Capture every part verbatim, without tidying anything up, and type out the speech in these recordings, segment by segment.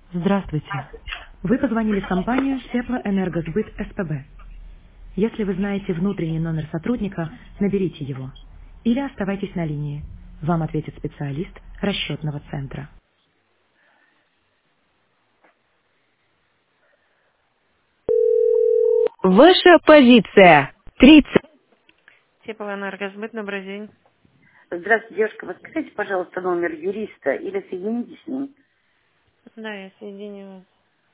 Здравствуйте. Вы позвонили в компанию Теплоэнергосбыт СПБ. Если вы знаете внутренний номер сотрудника, наберите его. Или оставайтесь на линии. Вам ответит специалист расчетного центра. Ваша позиция. тридцать. Теплоэнергосбыт, добрый день. Здравствуйте, девушка. Подскажите, пожалуйста, номер юриста или соедините с ним. Да, я соединю вас.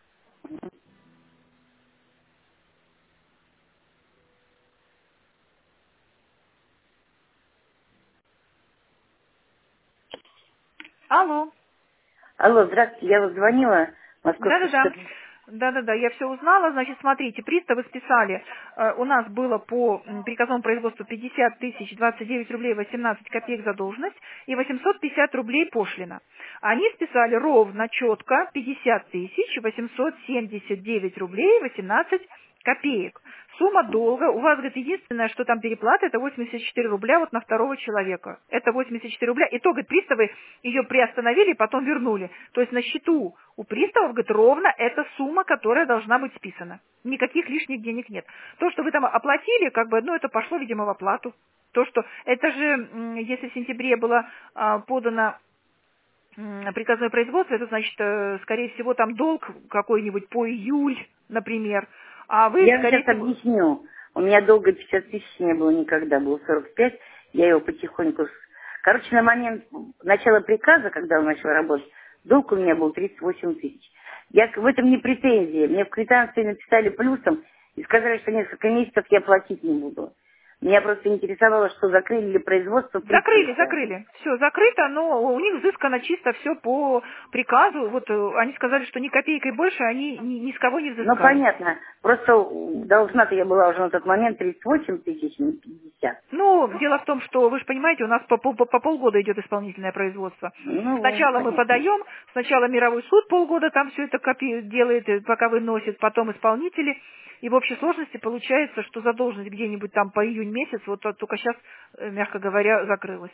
Алло. Алло, здравствуйте, я вас звонила. Московский Да-да-да. шестьсот. Да-да-да, я все узнала. Значит, смотрите, приставы списали. э, у нас было по м, приказному производству пятьдесят тысяч двадцать девять рублей восемнадцать копеек задолженность и восемьсот пятьдесят рублей пошлина. Они списали ровно, четко пятьдесят тысяч восемьсот семьдесят девять рублей восемнадцать копеек. Сумма долга, у вас, говорит, единственное, что там переплата, это восемьдесят четыре рубля вот на второго человека. Это восемьдесят четыре рубля. И то, говорит, приставы ее приостановили, потом вернули. То есть на счету у приставов, говорит, ровно эта сумма, которая должна быть списана. Никаких лишних денег нет. То, что вы там оплатили, как бы, ну, это пошло, видимо, в оплату. То, что, это же, м, если в сентябре было а, подано м, приказное производство, это значит, э, скорее всего, там долг какой-нибудь по июль, например. А вы, Я вам скорее сейчас всего, объясню. У меня долго пятьдесят тысяч не было никогда, было сорок пять. Я его потихоньку... с- Короче, на момент начала приказа, когда он начал работать, долг у меня был тридцать восемь тысяч. Я к- в этом не претензии. Мне в квитанции написали плюсом и сказали, что несколько месяцев я платить не буду. Меня просто интересовало, что закрыли ли производство закрыли, прикрытие. закрыли. Все закрыто, но у них взыскано чисто все по приказу. Вот э, они сказали, что ни копейкой больше они ни, ни с кого не Ну, взыскали. понятно. Просто должна-то я была уже на тот момент тридцать восемь тысяч, не пятьдесят. Ну, дело в том, что, вы же понимаете, у нас по, пол- по полгода идет исполнительное производство. Ну, Сначала мы понятно. подаем, сначала мировой суд полгода там все это копи- делает, э, пока выносит, потом исполнители. И в общей сложности получается, что задолженность где-нибудь там по июнь месяц, вот э, только сейчас, мягко говоря, закрылась.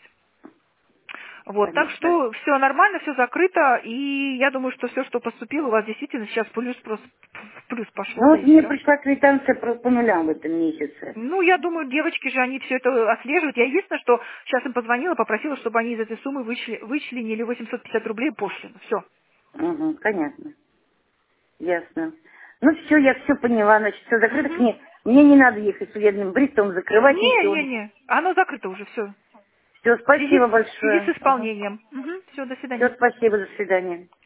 Вот, так Понятно. что все нормально, все закрыто, и я думаю, что все, что поступило, у вас действительно сейчас плюс, просто в плюс пошло, Ну, да вот и мне все. пришла квитанция про- по нулям в этом месяце. Ну, я думаю, девочки же, они все это отслеживают. Я единственное, что сейчас им позвонила, попросила, чтобы они из этой суммы вычли, вычленили восемьсот пятьдесят рублей пошлину. Все. Угу, понятно. Ясно. Ну, все, я все поняла, значит, все закрыто. Угу. Мне, мне не надо ехать судебным приставом, закрывать ничего. Не-не-не, оно закрыто уже, все. Все, В связи, спасибо с- в связи с большое. исполнением. Угу. Все, до Все, свидания. спасибо, до свидания.